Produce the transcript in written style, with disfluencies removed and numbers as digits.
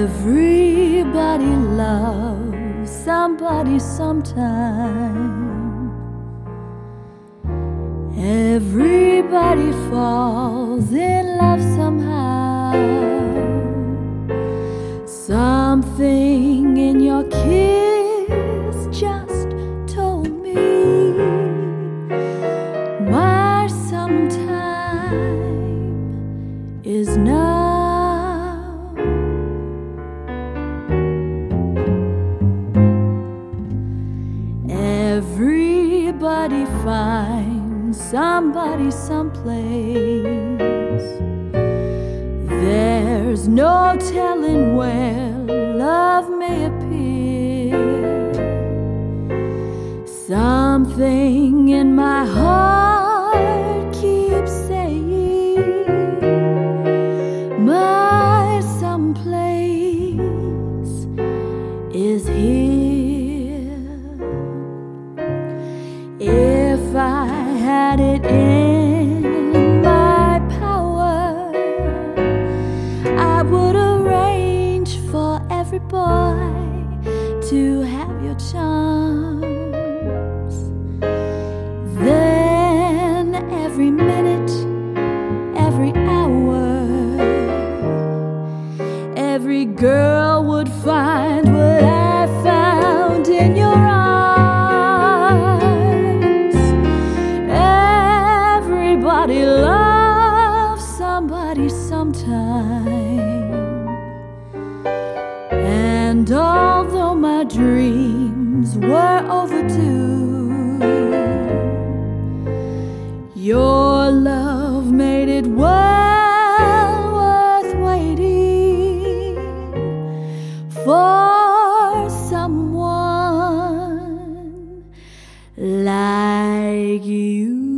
Everybody loves somebody sometime. Everybody falls in love somehow. Something in your kiss just told me my sometime is now. Everybody finds somebody someplace. There's no telling where love may appear. Something in my heart keeps saying my someplace is here. If I had it in my power, I would arrange for every boy to have your charms. Then every minute, every hour, every girl would find what I found in your eyes. Everybody loves somebody sometime. And although my dreams were overdue, your love made it well worth waiting for someone like you.